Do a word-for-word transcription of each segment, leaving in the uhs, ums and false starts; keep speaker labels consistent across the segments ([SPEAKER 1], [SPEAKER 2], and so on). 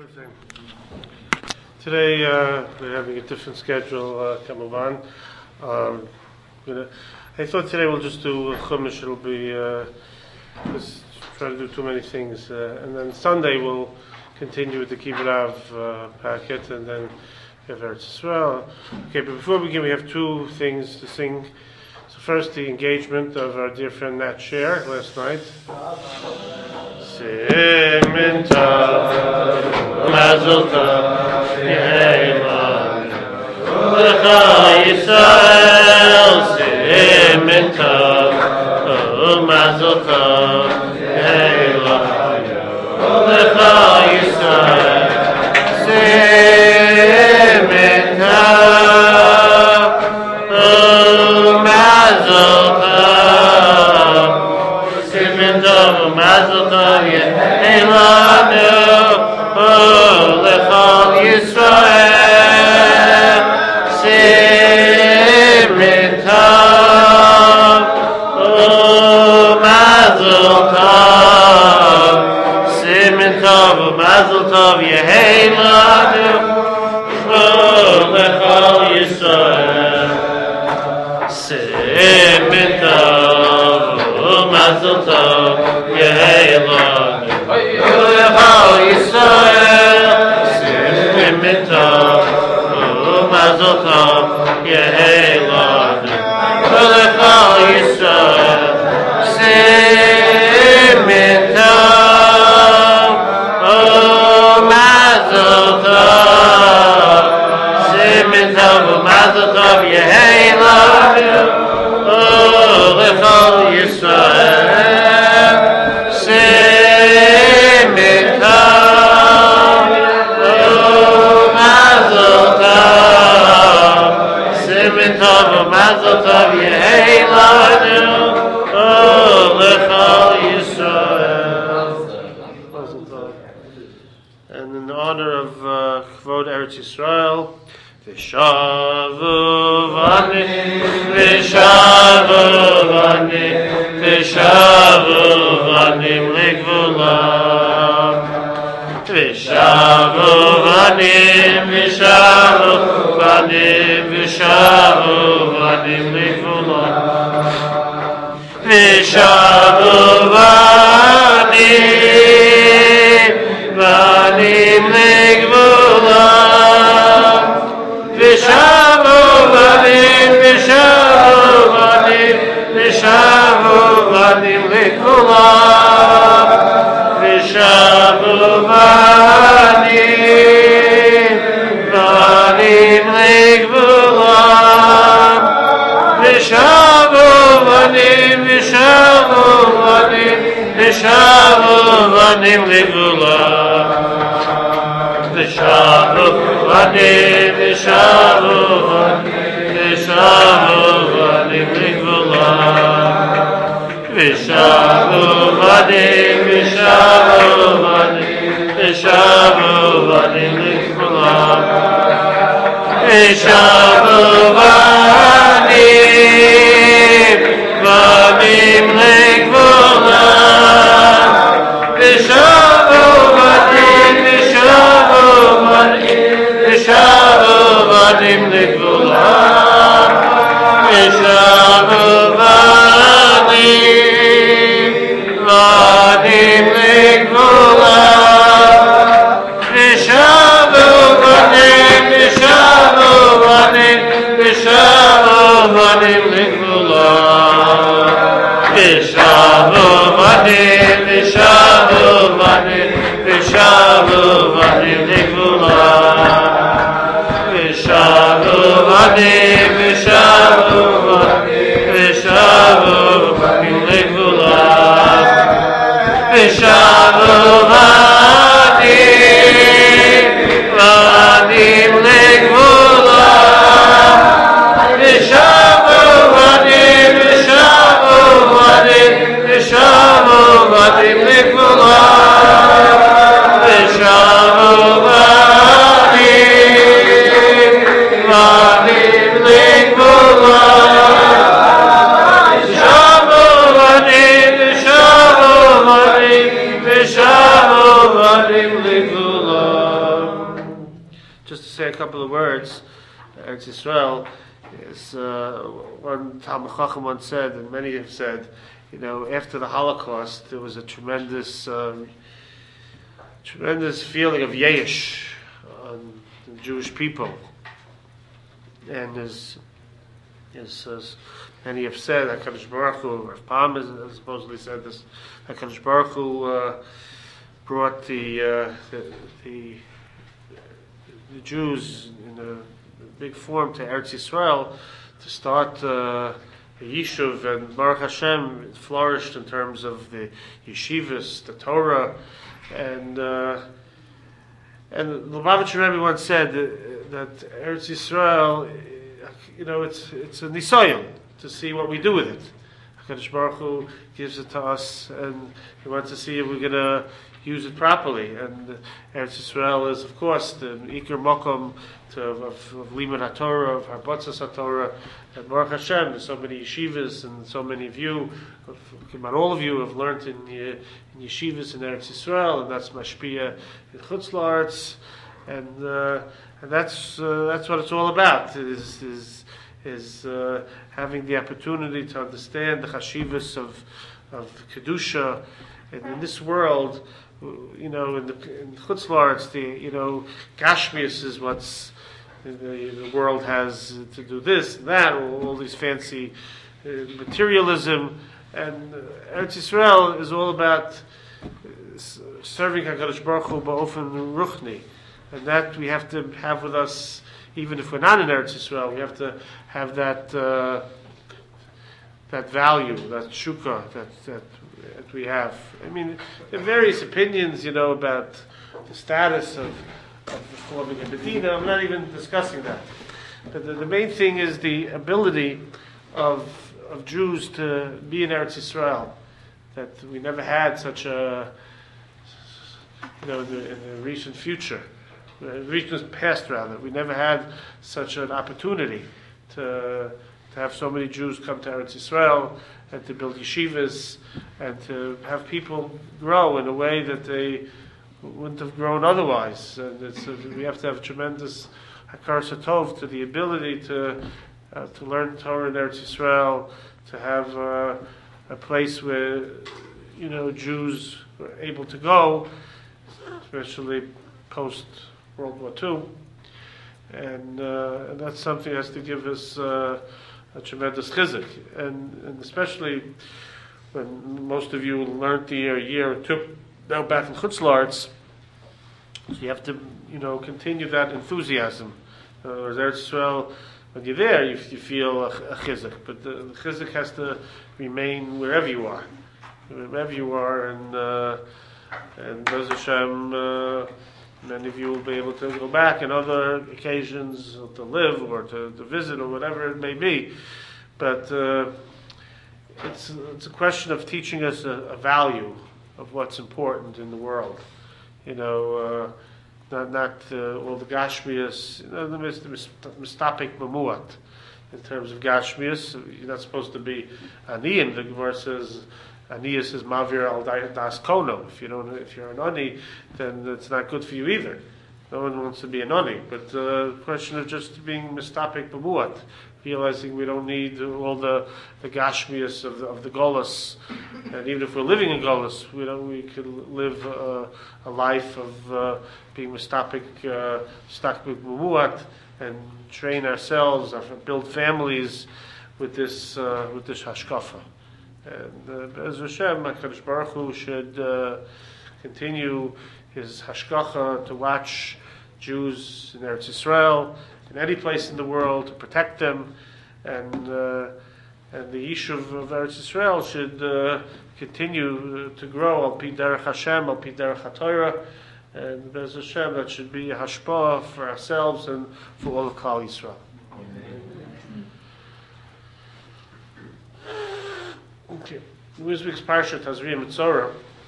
[SPEAKER 1] Everything. Today uh, we're having a different schedule, uh, Kamavan. Um, you know, I thought today we'll just do Chumash. It'll be uh, just try to do too many things, uh, and then Sunday we'll continue with the Kibbutz Av uh, packet, and then we have Eretz Yisrael. Okay, but before we begin, we have two things to sing. So first, the engagement of our dear friend Nat Sher last night. Simin tov, mazel tov, ye'eman, lecha Yisrael. Simin tov, mazel tov, ye'eman, lecha Yisrael. Simin tov, mazel tov, simin tov, mazel tov, ye'elanu, lechol Yisrael. Simin tov, mazel tov, simin tov, mazel tov, ye'elanu, lechol Yisrael. Simin tov, mazel tov, ye'elanu, lechol Yisrael. Simin tov, mazel tov, ye'elanu, lechol Yisrael. Simin tov, mazel tov, simin tov, mazel tov, ye'elanu, lechol Yisrael. Simin tov, mazel tov, simin tov, mazel tov, ye'elanu, lechol Yisrael. Mazel tov. And in honor of uh, Kvod Eretz Yisrael, V'shavu v'anim, v'shavu v'anim, v'shavu v'anim legvulam. V'shavu v'anim, v'shavu v'anim, v'shavu v'anim legvulam. V'shavu v'anim, v'anim legvulam. V'shavu v'anim, v'shavu v'anim, v'shavu v'anim lekulam. V'shavu v'anim, v'anim legvulam. V'shavu v'anim, v'shavu v'anim, v'shavu v'anim lekulam. V'shavu v'anim, v'shavu v'anim, v'shavu v'anim legvulam. V'shavu v'anim, v'shavu v'anim, v'shavu v'anim legvulam. V'shavu v'anim, v'anim legvulam. V'shavu v'anim, v'shavu v'anim, v'shavu v'anim legvulam. V'shavu v'anim, v'anim legvulam. V'shavu v'anim, v'shavu v'anim, say a couple of words. Eretz Yisrael is uh, one Talmud Chacham once said, and many have said, you know, after the Holocaust, there was a tremendous, um, tremendous feeling of yesh on the Jewish people, and as as, as many have said, HaKadosh Baruch Hu, Rav Pam has supposedly said this, HaKadosh Baruch Hu uh, brought the, uh, the the the Jews in a big form to Eretz Yisrael to start uh, a yishuv, and Baruch Hashem flourished in terms of the yeshivas, the Torah, and uh, and the Lubavitcher Rebbe once said that, that Eretz Yisrael, you know, it's it's a nisayon to see what we do with it. HaKadosh Baruch Hu gives it to us, and He wants to see if we're going to use it properly. And uh, Eretz Yisrael is, of course, the Iker Mokom to, of, of Limud HaTorah, of Harbatzas HaTorah. And Baruch Hashem, there's so many yeshivas, and so many of you, about all of you, have learned in, in yeshivas in Eretz Yisrael, and that's mashpia in Chutz La'aretz, and uh, and that's uh, that's what it's all about. Is is is uh, having the opportunity to understand the chashivas of of kedusha, and in this world. You know, in the in Chutz La'aretz, the you know, Gashmius is what's the, the world has to do this, that, all, all these fancy uh, materialism, and uh, Eretz Yisrael is all about uh, serving HaKadosh Baruch Hu ba'ofen ruchni, and that we have to have with us, even if we're not in Eretz Yisrael. We have to have that uh, that value, that shukah, that that. that we have. I mean, there are various opinions, you know, about the status of, of forming a Medina. I'm not even discussing that. But the, the main thing is the ability of of Jews to be in Eretz Yisrael. That we never had such a, you know, in the, in the recent future, the recent past rather, we never had such an opportunity to to have so many Jews come to Eretz Yisrael, and to build yeshivas, and to have people grow in a way that they wouldn't have grown otherwise. And it's a, we have to have tremendous hakaras hatov to the ability to uh, to learn Torah in Eretz Yisrael, to have uh, a place where, you know, Jews were able to go, especially post World War Two, and, uh, and that's something that has to give us Uh, a tremendous chizuk, and, and especially when most of you learned the year, a year or two now back in Chutz La'aretz, so you have to, you know, continue that enthusiasm. Uh, Eretz Yisrael, when you're there, you, you feel a, a chizuk, but the, the chizuk has to remain wherever you are, wherever you are, and uh, and Bez Hashem, uh, many of you will be able to go back on other occasions to live or to, to visit or whatever it may be. But uh, it's, it's a question of teaching us a, a value of what's important in the world. You know, uh, not, not uh, all the Gashmias, you know, the mistapik mamuat. In terms of Gashmias, you're not supposed to be aniyim. The Gemara says, Aniyas is mavir al das kono. If you don't, if you're an ani, then it's not good for you either. No one wants to be an ani. But the uh, question of just being mistapik b'muat, realizing we don't need all the the gashmias of the, of the golus, and even if we're living in golus, we don't. We could live uh, a life of uh, being mistapik uh, stakbik b'muat, and train ourselves, build families with this uh, with this hashkafa. And uh, Bez Hashem, HaKadosh Baruch Hu should uh, continue his hashgacha to watch Jews in Eretz Yisrael, in any place in the world, to protect them, and uh, and the Yishuv of Eretz Yisrael should uh, continue to grow al pi derech Hashem, al pi derech HaTorah, and Bez Hashem, that should be a hashpah for ourselves and for all of Klal Yisrael. Okay. This week's parsha, Tazria Mitzorah,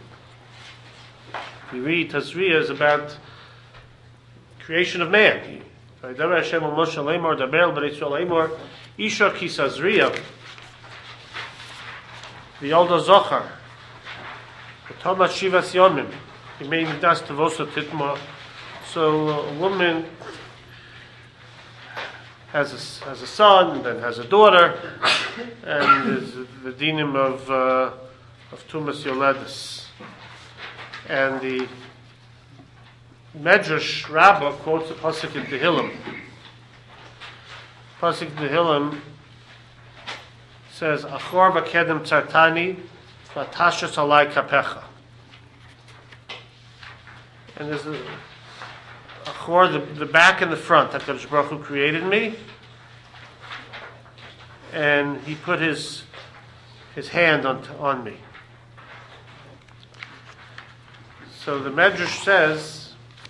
[SPEAKER 1] we read Tazria is about creation of man. Vaydaber Hashem al Moshe lemor, daber el bnei Yisrael lemor, Isha ki Tazria, v'yolda zochar, v'toma shivas yomim, v'mei nidas tevosa titma. So a woman has a, has a son, and then has a daughter, and is the dinim of uh, of Tumas Yoledis. And the Medrash Rabbah quotes a pasuk in Tehillim. Pasuk in Tehillim says, "Achor v'kedem tzartani v'tashas alai kapecha." And there's a achor, the, the back and the front. HaKadosh Baruch Hu created me, and He put His His hand on on me. So the Medrash says,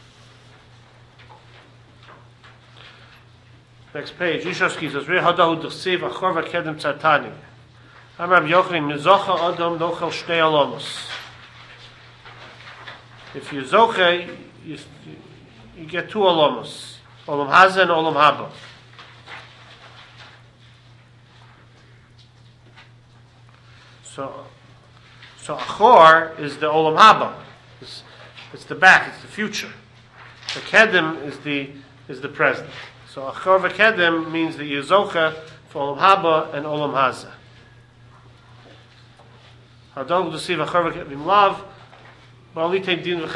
[SPEAKER 1] next page, Ishoski says, "Re hadahu d'chsiv achor v'kedem tzartani." Amram Yochanan mizocha adam nochel shnei olamos. If you zoche, you, you get two olamos, olam haza and olam haba. So, so achor is the olam haba. It's, it's the back. It's the future. The kedem is the is the present. So achor v'kedem means that you zoche for olam haba and olam haza. Hadol d'siv achor v'kedem love. And if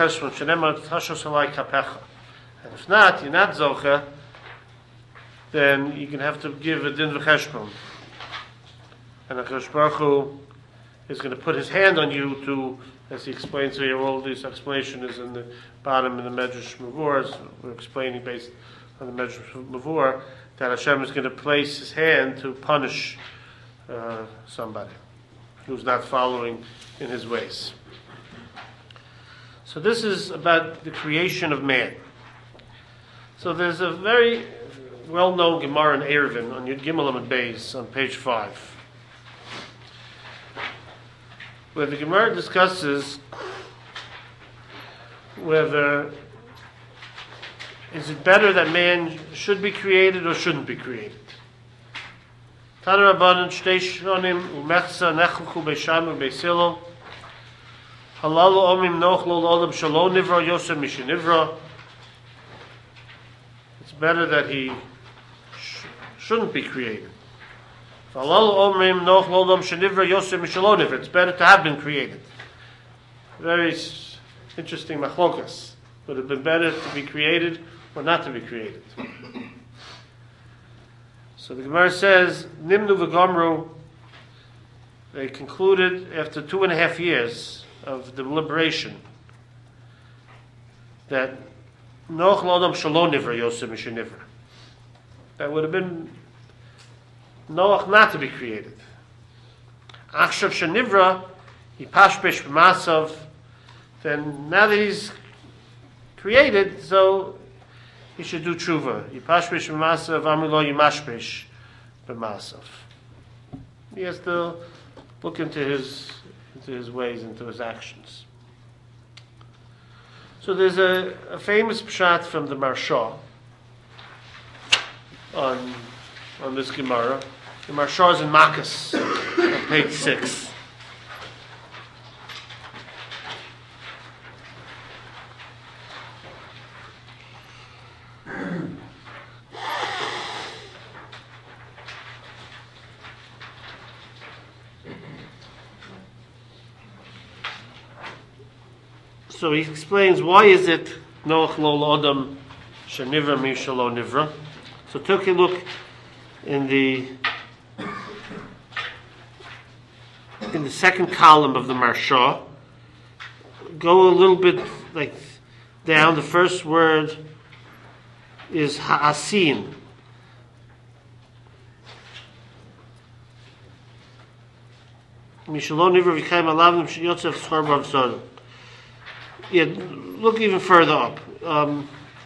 [SPEAKER 1] not, you're not zocha, then you can have to give a din v'cheshbon. And HaKadosh Baruch Hu is going to put His hand on you to, as He explains here, all this explanation is in the bottom in the Medrash Mavur, as we're explaining based on the Medrash Mavur, that Hashem is going to place His hand to punish uh, somebody who's not following in His ways. So this is about the creation of man. So there's a very well-known Gemara in Eruvin on Yud Gimel Amud Beis on page five, where the Gemara discusses whether is it better that man should be created or shouldn't be created. Tana Rabbanan shtei shonim umechza nechluchu beishamu beisilo. Halalu omim nochlo l'olam shalom nivra yosem mishenivra. It's better that he sh- shouldn't be created. Halalu omim nochlo l'olam shenivra yosem mishalom nivra. It's better to have been created. Very s- interesting machlokas. Would it have been better to be created or not to be created? So the Gemara says, Nimnu v'gomru. They concluded after two and a half years of the deliberation that Noach Lodam Shalom Nivra Yosef Mishenivra. That would have been Noach not to be created. Achshav Shenivra, he pashpesh b'masav. Then now that he's created, so he should do tshuva. He pashpesh b'masav, amilo yimashpesh b'masav. He has to look into his into his ways, into his actions. So there's a, a famous pshat from the Marsha on on this Gemara. The Marsha is in Makkas, on page six. So he explains why is it Noach lo Adam shenivra mi shelo nivra. So take a look in the in the second column of the Marsha. Go a little bit like down. The first word is ha'asin. Mi shelo nivra v'chaim alavim sheyotzef schar b'avzon. Yeah, look even further up. Um,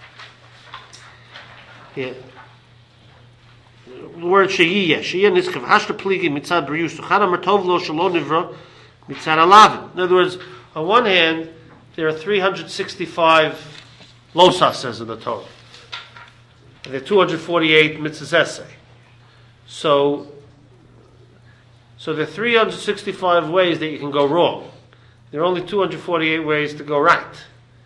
[SPEAKER 1] yeah. The word sheyiyah. Sheyiyah nitzchav. Hashta pligi mitzad brius. Chana martov lo shelo nivra mitzad alavim. In other words, on one hand, there are three hundred sixty-five losas, says in the Torah. And there are two hundred forty-eight mitzvahs essay. So, so there are three hundred sixty-five ways that you can go wrong. There are only two hundred forty-eight ways to go right.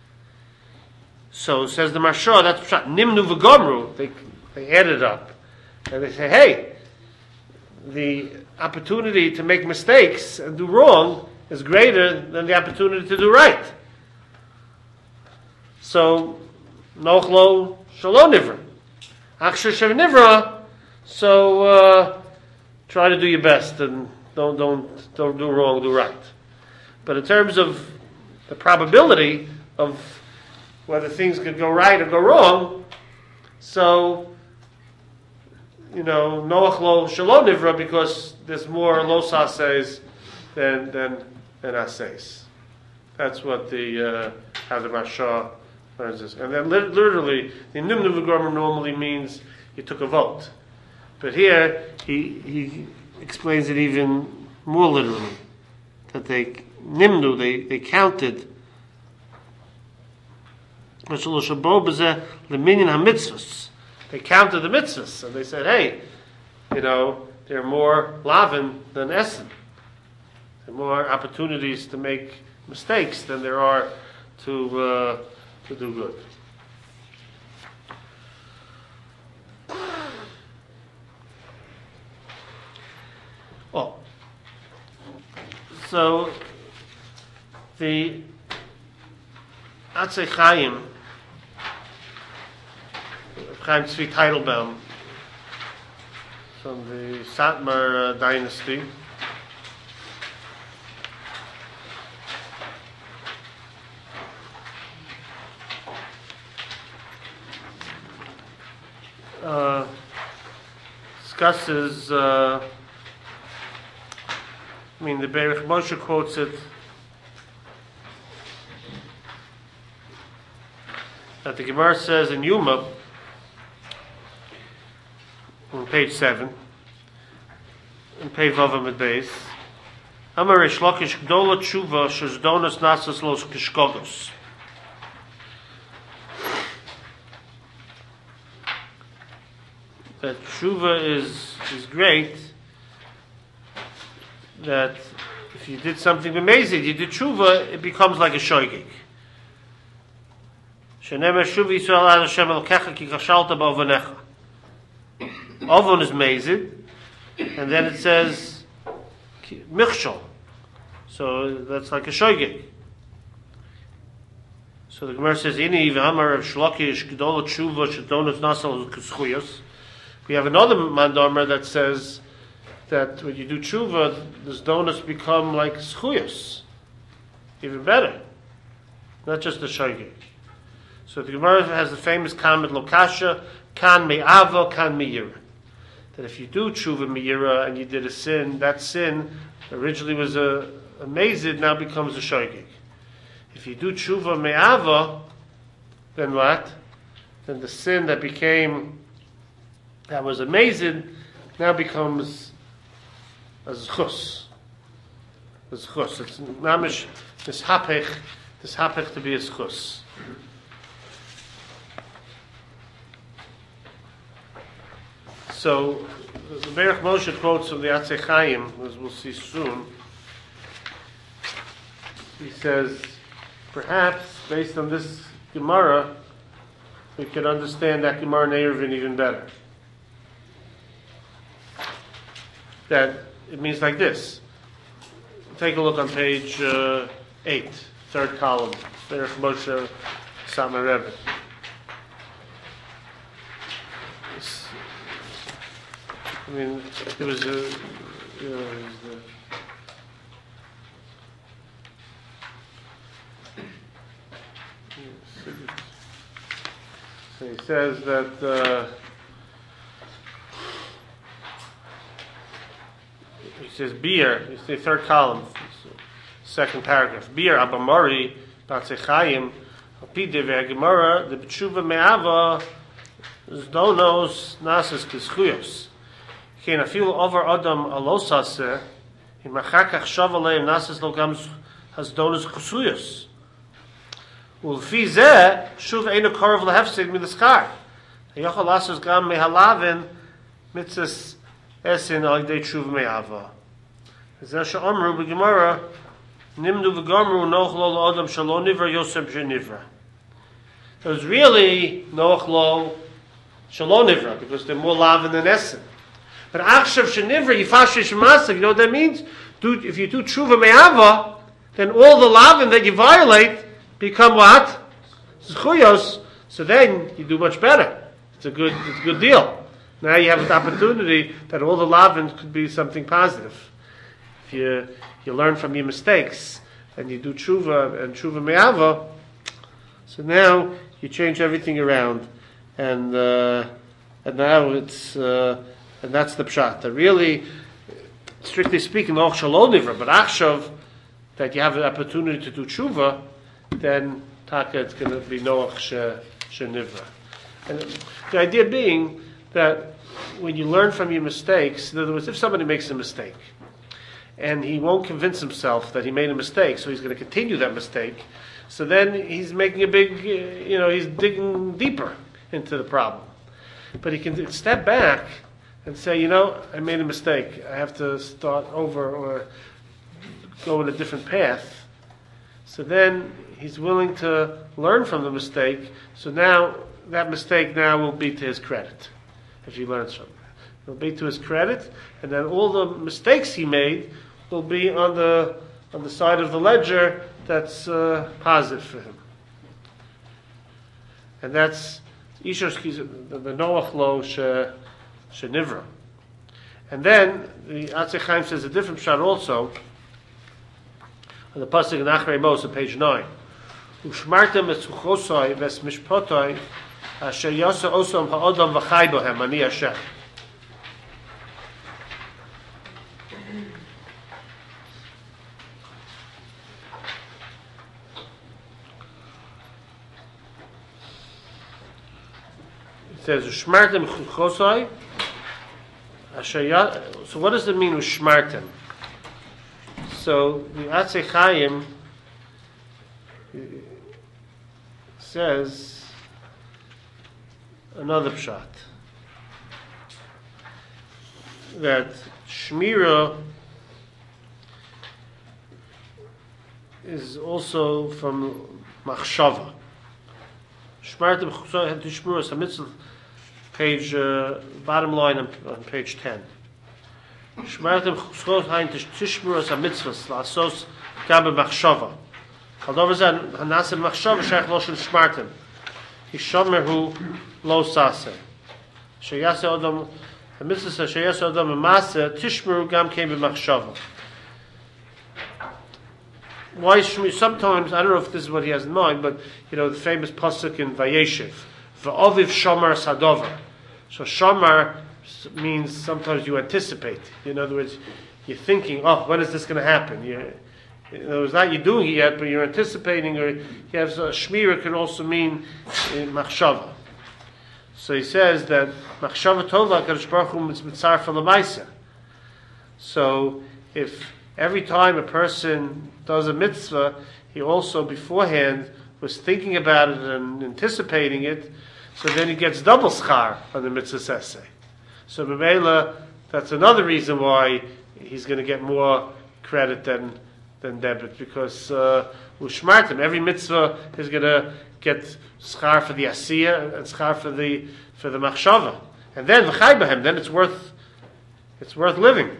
[SPEAKER 1] So says the Marsha, that's nimnu v'gomru. They they added up. And they say, hey, the opportunity to make mistakes and do wrong is greater than the opportunity to do right. So, nochlo shalom nivra. Achshir shev nivra. So uh, try to do your best and don't don't don't do wrong, do right. But in terms of the probability of whether things could go right or go wrong, so you know, Noach lo shalom nivra, because there's more los ases than than than ases. That's what the uh, how the Rasha learns this. And then li- literally, the nimnu v'gomer normally means you took a vote, but here he he explains it even more literally, that they nimnu they they counted. They counted the mitzvahs, and they said, hey, you know, there are more lavin than essen. There are more opportunities to make mistakes than there are to uh, to do good. Oh. So, the Atzei Chaim, Chaim Tzvi Teitelbaum, from the Satmar uh, dynasty. Uh, discusses, uh, I mean, the Berich Moshe quotes it, that the Gemara says in Yuma, on page seven, in page Vavam at base, Amar Reish Lakish Gdola Tshuva Shezdonos Nasas Los Kishkogos. That Tshuva is is great, that if you did something amazing, you did Tshuva, it becomes like a shoygig. Shenemer Shuv Yisrael Ad Hashem Elokecha Ki Kashalta Ba'avonecha. Avon is mazid, and then it says Michshol. So that's like a shoygig. So the Gemara says, Ini v'hamar of Shlokish Gdola Tshuva Shedonos Nasal K'schuyos. We have another mandomer that says that when you do tshuva, those donuts become like schuyos, even better, not just the shoygig. So the Gemara has the famous comment lokasha kan me'ava kan me'yira, that if you do tshuva me'yira and you did a sin, that sin originally was a, a mazid, now becomes a shoygig. If you do tshuva me'ava, then what? Then the sin that became that was amazing now becomes a zchus. A zchus. It's mamish this hapech, this hapech to be a zchus. So the Berich Moshe quotes from the Atzei Chaim, as we'll see soon. He says, perhaps based on this Gemara, we could understand that Gemara in Eruvin even better. That it means like this. Take a look on page uh, eight, third column. Berich Moshe Satmar Rebbe. I mean, there was a, you know, there was the, so he says that uh, he says beer. It's the third column, second paragraph. Beer abamori batzechayim apide ve'agemara the b'tshuva me'ava zdonos nasas kischuyos. Kein afil over adam alosase in machakach shavaleim nasas logam hasdonos kischuyos. Ulfi zeh shuv einu korov lehefsid milaskar. Yochal lasas gam mehalavin mitzas esin al yidei tshuva me'ava. Zeh she'omru b'gemara nimnu v'gamru noach lo l'adam shelo nivra yosem shenivra. It was really noach lo Shalom Nivra, because they're more lavin than essen. But Achshav Shenivra, Yifashish Masak, you know what that means? Do, if you do Tshuva Me'ava, then all the lavin that you violate become what? Zchuyos. So then you do much better. It's a good, it's a good deal. Now you have the opportunity that all the lavin could be something positive. If you you learn from your mistakes and you do Tshuva and Tshuva Me'ava, so now you change everything around, and uh, and now it's uh, and that's the pshat. That really, strictly speaking, no shalom nivra, but achshav, that you have an opportunity to do tshuva, then taka it's going to be noach shenivra. And the idea being that when you learn from your mistakes, in other words, if somebody makes a mistake and he won't convince himself that he made a mistake, so he's going to continue that mistake, so then he's making a big, you know, he's digging deeper into the problem. But he can step back and say, you know, I made a mistake. I have to start over or go in a different path. So then he's willing to learn from the mistake. So now that mistake now will be to his credit, if he learns from it. It'll be to his credit, and then all the mistakes he made will be on the on the side of the ledger that's uh, positive for him. And that's Ishos the Noach Lo Shenivra. And then the Atzei Chaim says a different shot also on the pasuk in Achrei Mos on page nine. Ushmartem et zuchosai ves mishpotai asher yasa osam ha'odam v'chai bohem ani Hashem. It says Ushmartem chosai. So what does it mean Ushmartem? So the Atzei Chaim says another pshat, that Shmira is also from Machshava. Shmartem chosai tishmur hamitzvah. Page, uh, bottom line on, on page ten. Shmartem chusot hain tishmur as a mitzvahs la'asos gam b'machshava. Although zan hanase b'machshava sheich lo shel shmartem. Hishomer hu lo sase. Sheyase odom a mitzvah sheyase odom b'mase tishmur gam kein b'machshava. Why Shmir? Sometimes I don't know if this is what he has in mind, but you know the famous pasuk in Vayeshev, v'oviv shomer sadover. So shamar means sometimes you anticipate. In other words, you're thinking, oh, when is this going to happen? You're, in other words, not you're doing it yet, but you're anticipating, or you have a shmira can also mean in machshava. So he says that machshava tova kadosh baruch hu mitzar l'maisa. So if every time a person does a mitzvah, he also beforehand was thinking about it and anticipating it, so then he gets double schar on the mitzvah essay. So b'meila, that's another reason why he's going to get more credit than than debit, because ushmartim, uh, every mitzvah is going to get schar for the asiyah and schar for the for the machshava, and then v'chai b'hem, then it's worth it's worth living.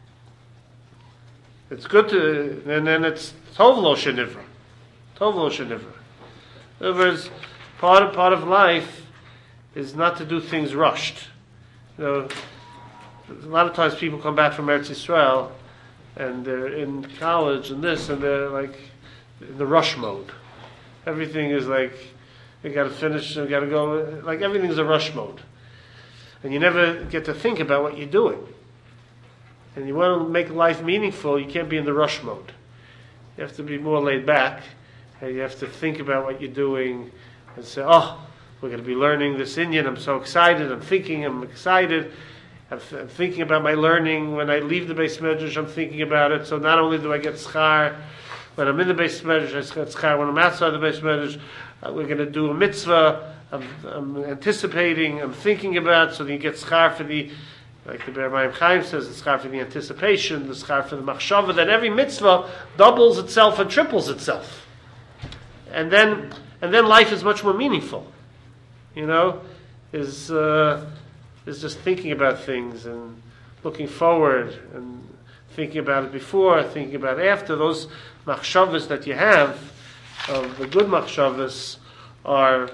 [SPEAKER 1] It's good to, and then it's tov lo shenivra, tov lo shenivra. In other words, part of part of life is not to do things rushed. You know, a lot of times people come back from Eretz Yisrael and they're in college and this, and they're like in the rush mode. Everything is like, they got to finish, they got to go, like everything's a rush mode. And you never get to think about what you're doing. And you want to make life meaningful, you can't be in the rush mode. You have to be more laid back, and you have to think about what you're doing and say, oh, we're going to be learning this Indian. I'm so excited. I'm thinking. I'm excited. I'm, th- I'm thinking about my learning. When I leave the Beis Medrash, I'm thinking about it. So not only do I get schar when I'm in the Beis Medrash, I get schar when I'm outside the Beis Medrash. Uh, we're going to do a mitzvah. I'm, I'm anticipating. I'm thinking about. So you get schar for the, like the Ber Mayim Chaim says, the schar for the anticipation, the schar for the machshava. Then every mitzvah doubles itself and triples itself, and then and then life is much more meaningful. You know, is uh, is just thinking about things and looking forward and thinking about it before, thinking about it after. Those machshavas that you have, of the good machshavas, are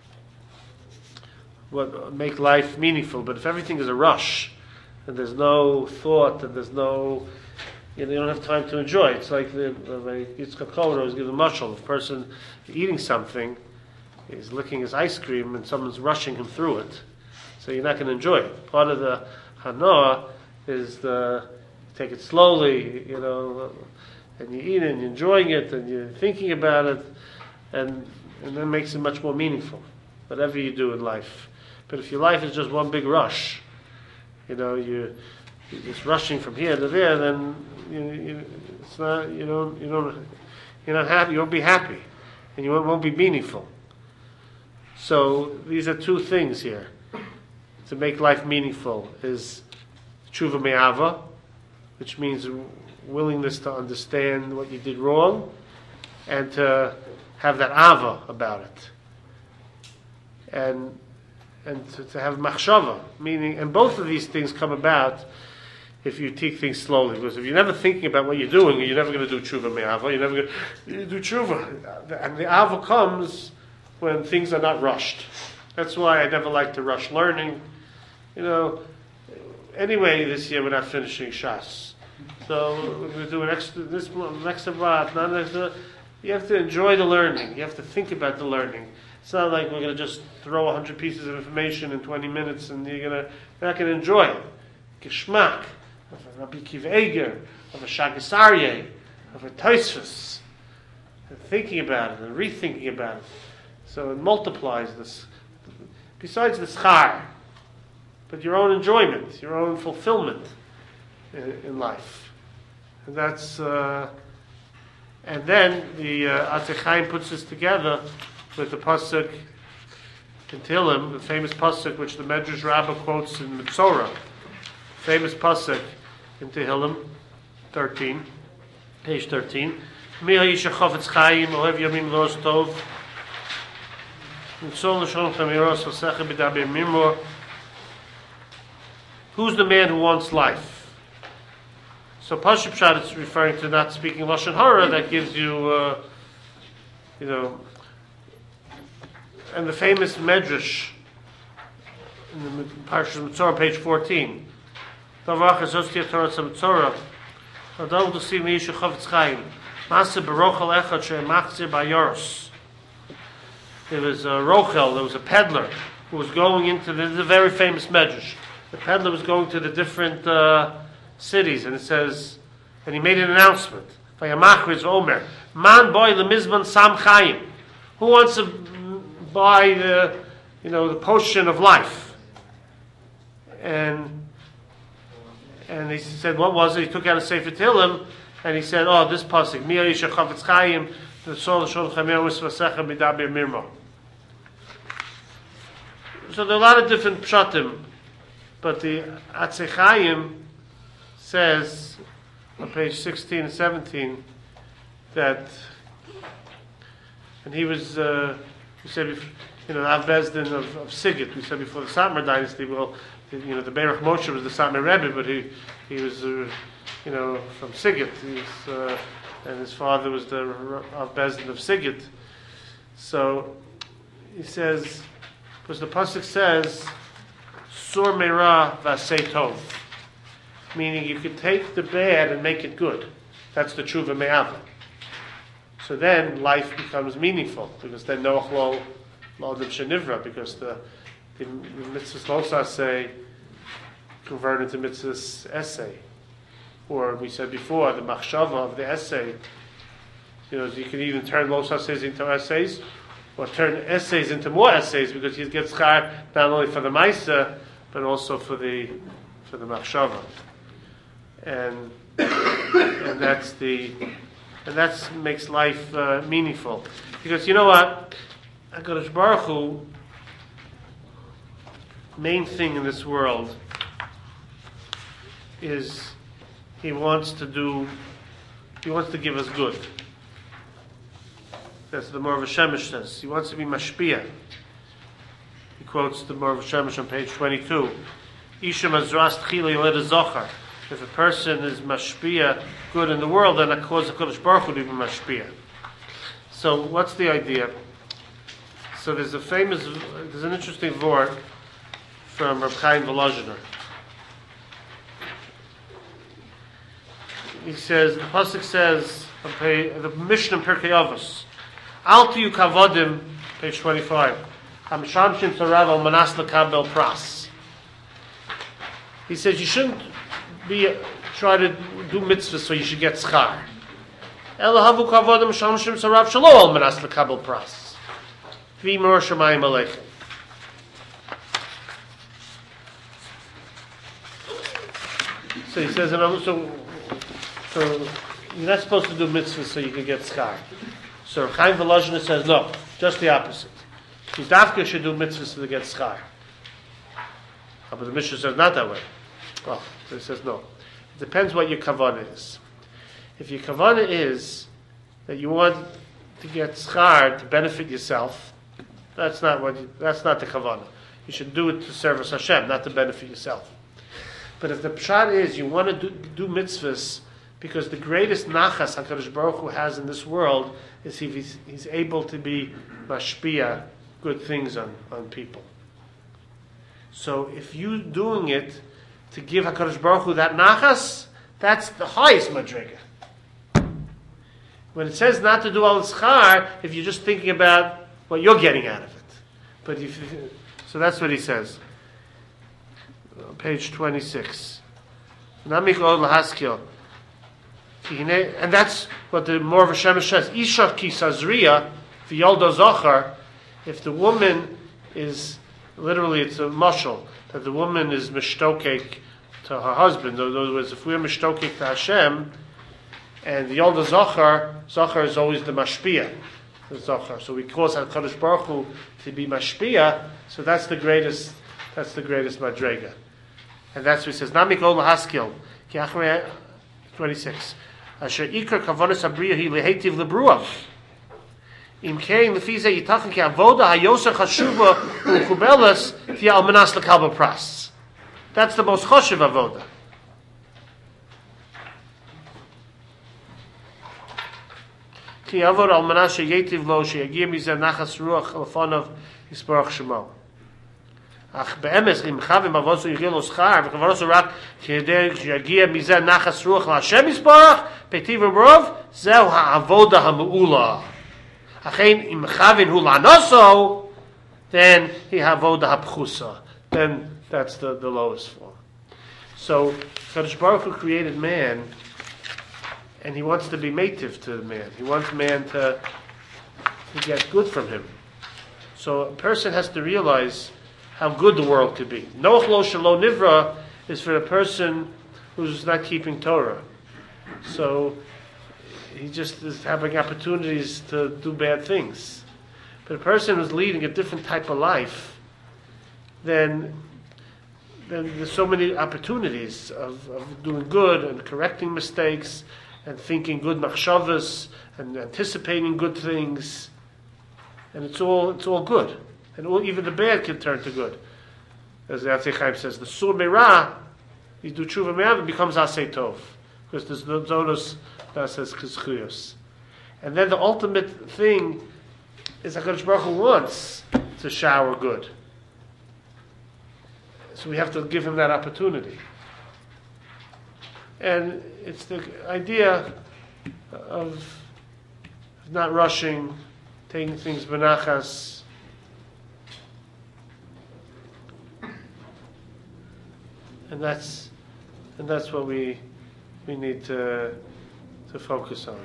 [SPEAKER 1] what make life meaningful. But if everything is a rush and there's no thought and there's no, you know, you don't have time to enjoy. It's like the Yitzchak Cohen always gives a mashal. If a person eating something, he's licking his ice cream and someone's rushing him through it, so you're not going to enjoy it. Part of the hana is the take it slowly, you know, and you eat it and you're enjoying it and you're thinking about it, and and that makes it much more meaningful, whatever you do in life. But if your life is just one big rush, you know, you you're just rushing from here to there, then you, you it's not you don't you don't you're not happy. You won't be happy, and you won't, won't be meaningful. So these are two things here to make life meaningful: is tshuva me'ava, which means willingness to understand what you did wrong and to have that ava about it, and and to, to have machshava, meaning, and both of these things come about if you take things slowly. Because if you're never thinking about what you're doing, you're never going to do tshuva me'ava. You're never going to do tshuva, and the ava comes when things are not rushed. That's why I never like to rush learning. You know. Anyway, this year we're not finishing Shas, so we're going to do an extra this next Shabbat. Not next. You have to enjoy the learning. You have to think about the learning. It's not like we're going to just throw a hundred pieces of information in twenty minutes and you're going to you're not going to enjoy it. Geschmack of a Rabbi Akiva Eiger, of a Shagas Aryeh, of a Tosfos, and thinking about it and rethinking about it. So it multiplies this. Besides the schar, but your own enjoyment, your own fulfillment in, in life, and that's. Uh, and then the uh, Atz Chaim puts this together with the pasuk in Tehillim, the famous pasuk which the Medrash Rabbah quotes in Mitzorah, famous pasuk in Tehillim, thirteen, page thirteen. Mi ha'isha chafetz chaim ohev yamim los tov. Mitzol l'shon chamiros v'secha b'daber mimor. Who's the man who wants life? So Pashup Pshat is referring to not speaking Lashon Hara. That gives you, uh, you know, and the famous Medrash in the Parashat Mitzorah, page fourteen. Davar chazostia Torah tzamitzorah. Adol to see meishu chavetz chaim. Maaseh berochel echad she'machzir bayoros. There was a rochel. There was a peddler who was going into the, the very famous Medrash. The peddler was going to the different uh, cities, and it says, and he made an announcement. Vayamachriz Omer, man boy lemizman sam chayim. Who wants to buy the, you know, the potion of life? And and he said, what was it? He took out a Sefer Tehillim, and he said, oh, this pasuk, mi ha'isha chavetz chayim, the sol l'shon chameros v'secha midaber mirmo. So there are a lot of different pshatim. But the Atz Chaim says on page sixteen and seventeen that, and he was, uh, we said, you know, Av Bezdin of, of Sigit. We said before the Satmar dynasty. Well, the, you know, the Berach Moshe was the Satmar Rebbe, but he he was, uh, you know, from Sigit. He was, uh, and his father was the Av Bezdin of Sigit. So he says, because the pasuk says, Sur Meira Vasei Tov, meaning you could take the bad and make it good. That's the Tshuva Me'ava. So then life becomes meaningful, because then Noach Lo L'Adam Shenivra, because the, the mitzvahs Losas say convert into mitzvahs essay, or we said before the machshava of the essay. You know, you can even turn Losas into essays, or turn essays into more essays, because he gets schar not only for the Maisa, but also for the for the machshava, and and that's the and that makes life uh, meaningful. Because you know what, HaKadosh Baruch Hu, main thing in this world is He wants to do He wants to give us good. That's the Morav Shemesh says. He wants to be mashpia. quotes the Morv Shemesh on page twenty-two. Isha mazras tchili leda zochar. If a person is mashpia good in the world, then it causes Hakadosh Baruch Hu to be mashpia. So what's the idea? So there's a famous, there's an interesting word from Reb Chaim Volozhiner. He says, the pasuk says, the Mishnah in Pirkei Avos, Al tiyu kavodim, page twenty-five, Hamshamshim Torav al manas lekabel pras. He says you shouldn't be try to do mitzvahs so you should get schar. Elahavu kavodim shamshim Torav shalo al manas lekabel pras. V'imor shamayim aleichem. So he says, so, so you're not supposed to do mitzvahs so you can get schar. So Chaim Volozhiner says, no, just the opposite. Dafka should do mitzvahs to get schar. But the Mishnah says not that way. Well, so he says no. It depends what your kavanah is. If your kavanah is that you want to get schar to benefit yourself, that's not what. You, that's not the kavanah. You should do it to service Hashem, not to benefit yourself. But if the pshat is you want to do, do mitzvahs because the greatest nachas HaKadosh Baruch Hu has in this world is if he's, he's able to be mashpia, good things on, on people. So if you doing it to give HaKadosh Baruch Hu that nachas, that's the highest madriga. When it says not to do al schar, if you're just thinking about what you're getting out of it. But if, so that's what he says. Page twenty-six. Namik od lahaskil. And that's what the Morv Shemesh says. Isha ki sazriya v'yolda zochar. If the woman is, literally it's a mashal, that the woman is mishtokek to her husband. In other words, if we're mishtokek to Hashem, and the yolda zochar, zochar is always the mashpia, the zochar. So we cause HaKadosh Baruch Hu to be mashpia, so that's the greatest, that's the greatest madrega. And that's what he says, Namik ol haskil, ki achrei twenty-six. Asher ikar kavonas abriya hi lehetiv lebruav. Im kein lefi ze yitachon ki avoda hayoser chashuva u'chubelas ti al manas lekabel pras. That's the most chashuv avoda. Ki avoda al manas sheyetiv lo sheyagia mizeh nachas ruach lefonav yisparach shemo. Ach beemes im chavim avosu yigil lo schar v'kavarosu rak sheyedeh sheyagia mizeh nachas ruach l'Hashem yisparach petiv v'rov zeu ha'avoda ha'mu'ula. Achein im chavin hu la'noso, then he ha'avoda ha'pchusa. Then that's the, the lowest form. So Kadosh Baruch Hu created man, and he wants to be mative to the man. He wants man to, to get good from him. So a person has to realize how good the world could be. Noach lo shelo nivra is for a person who's not keeping Torah. So he just is having opportunities to do bad things. But a person who's leading a different type of life, then, then there's so many opportunities of, of doing good and correcting mistakes and thinking good machshavas and anticipating good things. And it's all it's all good. And all, even the bad can turn to good. As the Atzei Chaim says, the sur me'ra, you do tshuva me'av, it becomes asay tov. Because there's no zonos that says chizchuyos. And then the ultimate thing is HaKadosh Baruch Hu wants to shower good. So we have to give him that opportunity. And it's the idea of not rushing, taking things benachas. And that's and that's what we we need to to focus on.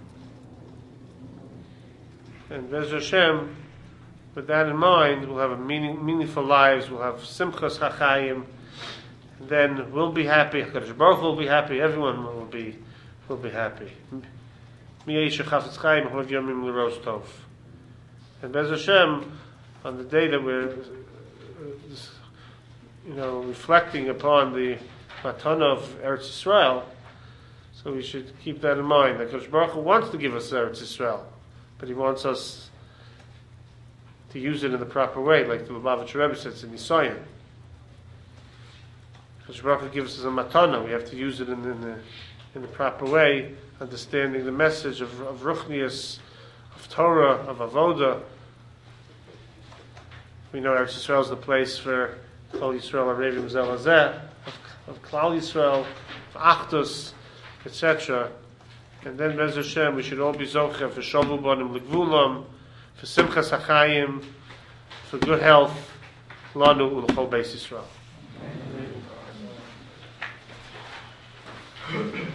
[SPEAKER 1] And Be'ez Hashem, with that in mind, we'll have a meaning, meaningful lives. We'll have simchas hachayim. And then we'll be happy. HaKadosh Baruch Hu will be happy. Everyone will be will be happy. Mi'yeish chafetz chaim ha'lev yomim l'rosh tov. And Be'ez Hashem, on the day that we're, you know, reflecting upon the matana of Eretz Yisrael, so we should keep that in mind. That HaKadosh Baruch Hu wants to give us Eretz Yisrael, but He wants us to to use it in the proper way, like the Lubavitcher Rebbe says in Nisayan. Because Baruch gives us a matana, we have to use it in, in the in the proper way, understanding the message of, of Ruchnius, of Torah, of Avoda. We know Eretz Yisrael is the place for Klal Yisrael, Arevim Zelazeh, of, of Klal Yisrael, of Achdus, et cetera. And then Bez Hashem, we should all be zocher for Shavu Bonim L'Gvulam, for Simchas HaChayim, for good health, Lanu U'L'Chol Beis Yisrael.